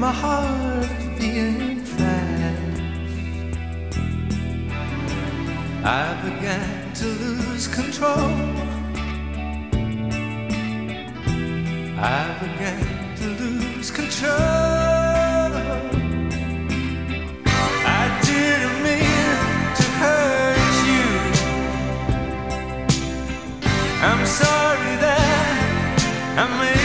my heart beating fast. I began to lose control. I began to lose control. I didn't mean to hurt you. I'm sorry that I made